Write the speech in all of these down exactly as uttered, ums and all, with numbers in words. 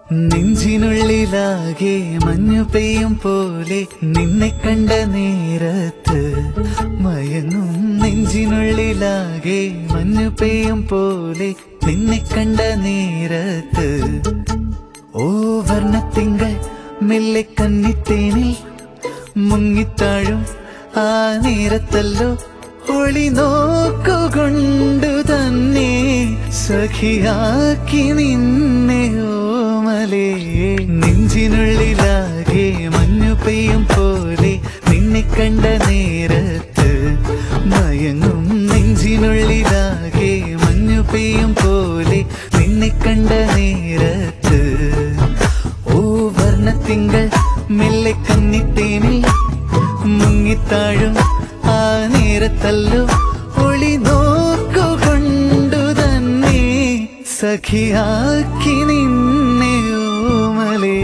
നെഞ്ചിനുള്ളിലാകെ മഞ്ഞു പെയ്യും പോലെ നിന്നെ കണ്ട നേരത്ത് മയങ്ങും. നെഞ്ചിനുള്ളിലാകെ മഞ്ഞു പെയ്യും പോലെ നിന്നെ കണ്ട നേരത്ത് ഓ വർണ്ണത്തിങ്കൾ മെല്ലെ കന്നിത്തേനിൽ മുങ്ങിത്താഴും ആ നേരത്തല്ലോ ഒളി നോക്കുകൊണ്ടു തന്നെ സഖിയാക്കി നിന്നെ ഓമലേ. നെഞ്ചിനുള്ളിലാകെ മഞ്ഞു പെയ്യും പോലെ നിന്നെ കണ്ട നേരത്ത് മയങ്ങും. നെഞ്ചിനുള്ളിലാകെ മഞ്ഞു പെയ്യും പോലെ നിന്നെ കണ്ട നേരത്ത് ഓ വർണ്ണത്തിങ്കൾ മെല്ലെ കന്നിത്തേനിൽ മുങ്ങിത്താഴും ആ നേരത്തല്ലോ ഒളി നോക്കുകൊണ്ടു തന്നെ സഖിയാക്കി നിന്നെ ഓമലേ.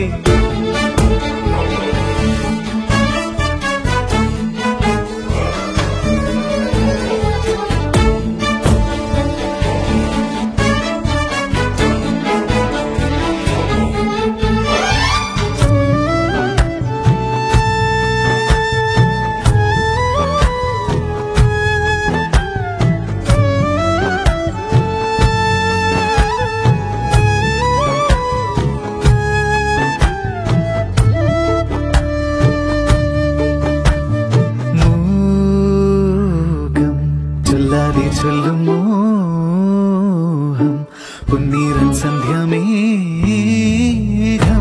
ചൊല്ലും മോഹം പുന്നീരൻ സന്ധ്യമേഘം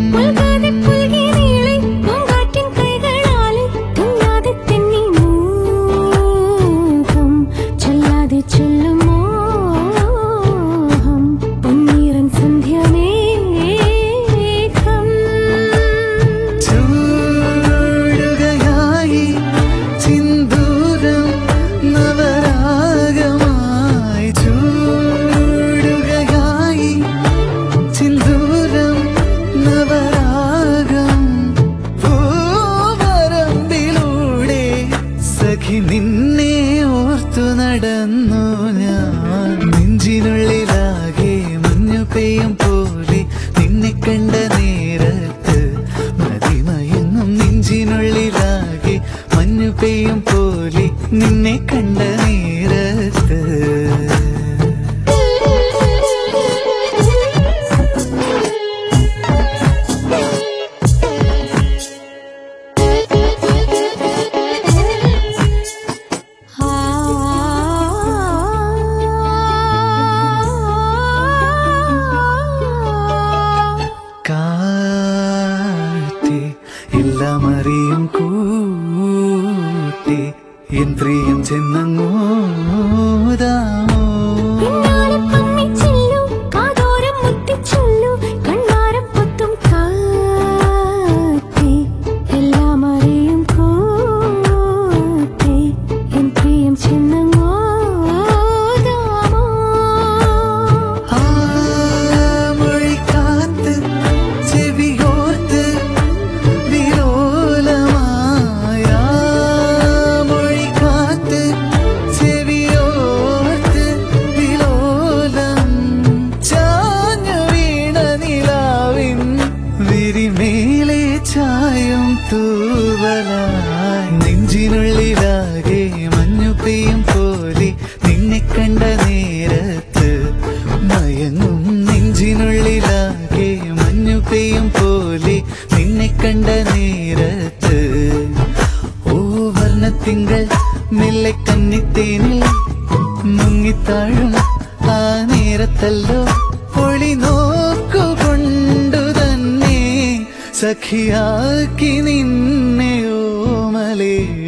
നിന്നെ ഓർത്തു നടന്നു ഞാൻ. നെഞ്ചിനുള്ളിലാകെ മഞ്ഞു പെയ്യും പോലെ നിന്നെ കണ്ട നേരത്ത് മതിമയങ്ങും. നെഞ്ചിനുള്ളിലാകെ മഞ്ഞു പെയ്യും പോലെ നിന്നെ കണ്ട നേരത്ത് എല്ലാം അറിയും കൂട്ടി എൻ പ്രിയം ചെന്നങ്ങോതാമോ. മേലെ ചായം തൂവലായി നെഞ്ചിനുള്ളിലാകെ മഞ്ഞു പെയ്യും പോലെ നിന്നെ കണ്ട നേരത്ത് മയങ്ങും. നെഞ്ചിനുള്ളിലാകെ മഞ്ഞു പെയ്യും പോലെ നിന്നെ കണ്ട നേരത്ത് ഓ വർണ്ണത്തിങ്കൾ മെല്ലെ കന്നിത്തേനിൽ മുങ്ങിത്താഴും ആ നേരത്തല്ലോ ഒളി നോക്കുകൊണ്ടു സഖിയാക്കി നിന്നെ ഓമലേ.